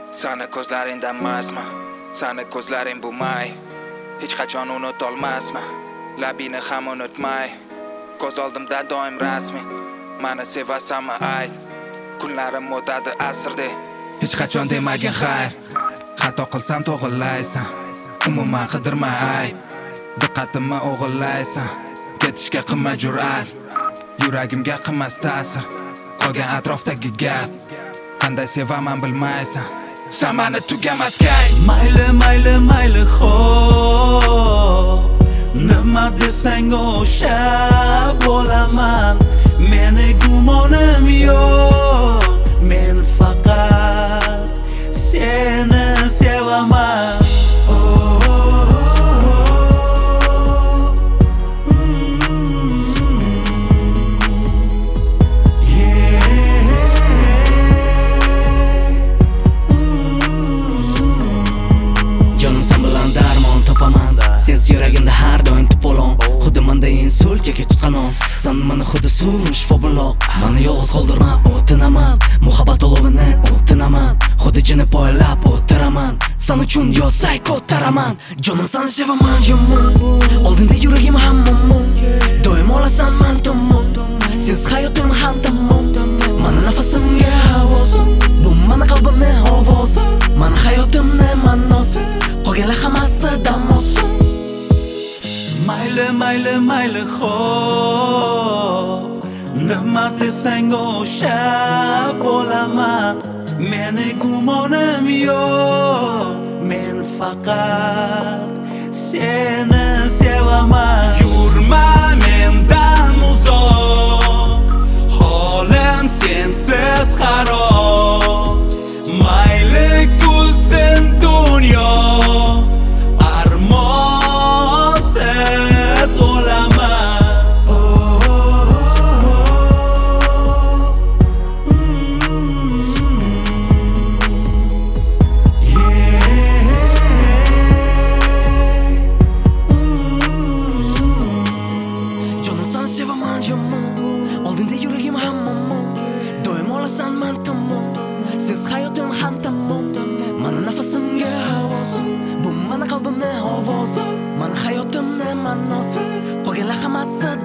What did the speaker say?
Sani ko'zlaringdan mastman, sani ko'zlaring bu may. Hech qachon unutolmasman, labini ham unutmay. Ko'z oldimda doim rasmi, mani sevasanmi ayt. Kunlarim o'tadi asrdek, hech qachon demagin xayr. Xato qilsam to'g'rilaysan, umuman qidirma ayb. Diqqatimni o'g'irlaysan, ketishga qilma jur'at. Yuragimga qilmas ta'sir, qolgan atrofdagi gap. Qanday sevaman bilmaysan, sen mani tugamas kay. Mayli xo'p, nima desang o'sha bo'laman. Meni gumonim yo'q, men faqat seni sevaman. Sensiz yuragimda har doim to'polon. Xuddi menda insult yoki tutqanon. Sen meni xuddi suv shifo buloq. Meni yolg'iz qoldirma, o'tinaman. Muhabbat olovini o'tinaman. Xuddi jini poylab o'tiraman. Sen uchun yo sayko taraman. Jonim seni sevaman yomon. Oldinda yuragim ham muammo. Doim olasan men tomon. Sensiz hayotim ham tamom. Mani nafasimga havosim, bu mani qalbimni ovozi. Mani hayotimni ma'nosi, qolganlar hammasi damos. Mayli xo'p, nima desang o'sha bo'laman. Meni gumonim yo'q, men faqat seni sevaman. Yurma mendan uzoq, holim sensiz xarob. Mayli kulsin dunyo, armonsiz o'laman. Jonim seni sevaman yomon. Oldinda yuragim ham muammo. Doim olasan men tomon. Sensiz hayotim ham tamom. Mani nafasimga havosim, bu mani qalbimni ovozi. Mani hayotimni ma'nosi, qolganlar hammasi